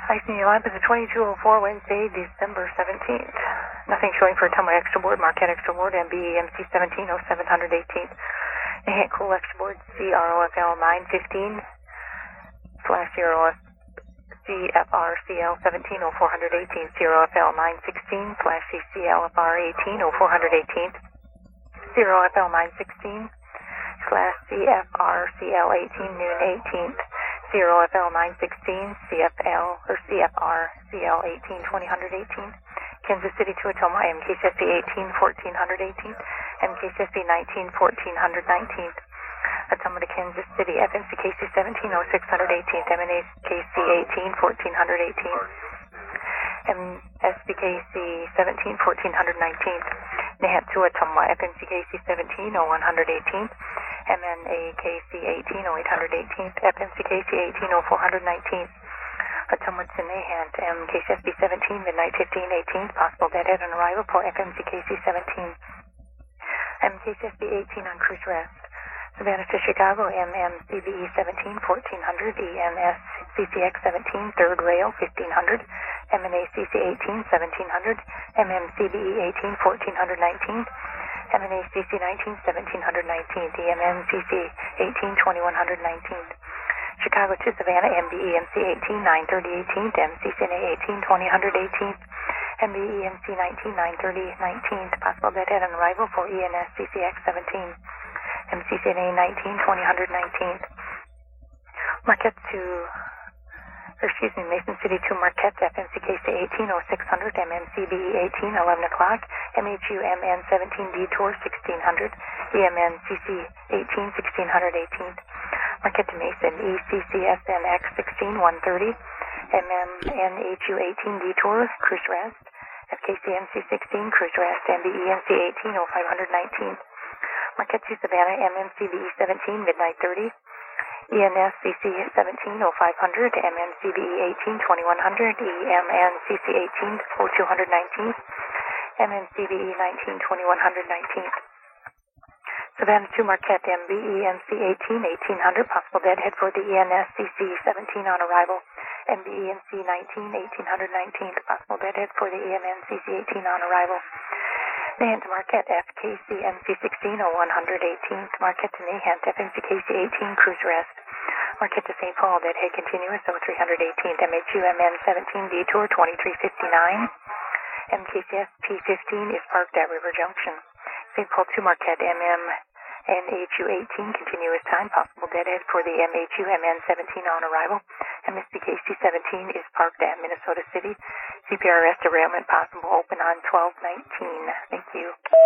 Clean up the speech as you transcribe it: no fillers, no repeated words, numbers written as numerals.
Icing Lab is a 2204 Wednesday, December 17th. Nothing showing for Ottumwa Extra Board, Marquette Extra Board, MBE MC 170718th. Nahant Cool Extra Board, CROFL 915 / CROF CFR CL 170418th, CROFL 916 / CCLFR 180418th, CROFL 916 / CFR CL 18 noon 18th. CROFL 916, CFL or CFR CL 18 2018th, Kansas City to Ottumwa, MKCSB 18 1418th, MKCSB 19 1419th, Ottumwa to Kansas City, FMCKC 17 0618th, MNAKC 18 1418th, MSBKC 17 1419th, Nahant to Ottumwa, FMCKC 17 0118th, MNAKC 18 0818th, FMCKC 18 0419th, Ottumwa to Nahant, MKCSB 17 midnight 1518th, possible deadhead on arrival for FMCKC 17, MKCSB 18 on cruise rest. Savannah to Chicago, MMCBE 17 1400, EMS CCX 17 third rail 1500, MNACC 18 1700, MMCBE 18 1419th, MNACC 19 1719th, EMMCC 18 2119th. Chicago to Savannah, MDE MC 18 930 18th, MCCNA 18 2018th, MBE MC 19 930 19th, possible deadhead on arrival for ENS CCX 17, MCCNA 19 2019th. Marquette to, Mason City to Marquette, FMCKC 18 0600, MMCBE 18 11 o'clock, MHU MN 17 detour 1600, EMNCC 18 1600 18th. Marquette to Mason, ECCSNX 16 130, MMNHU 18 detour cruise rest, FKCMC 16 cruise rest, MBENC 18 0519th. Marquette to Savannah, MMCBE 17 midnight 30, ENSCC 17 0500, MMCBE 18 2100, EMNCC 18 0219, MMCBE 19 2119th. Savannah to Marquette, MBE MC 18 1800, possible deadhead for the ENSCC 17 on arrival, MBE MC 19 1819th, possible deadhead for the EMNCC 18 on arrival. Nahant to Marquette, FKC MC 16 0118th, Marquette to Nahant, FMCKC 18 cruise rest. Marquette to St. Paul, deadhead continuous 0318th, MHU MN 17 detour 2359, MKCS P15 is parked at River Junction. St. Paul to Marquette, MHU 18 continuous time, possible deadhead for the MHU MN 17 on arrival. MSBKC 17 is parked at Minnesota City. CPRS derailment possible open on 12/19. Thank you.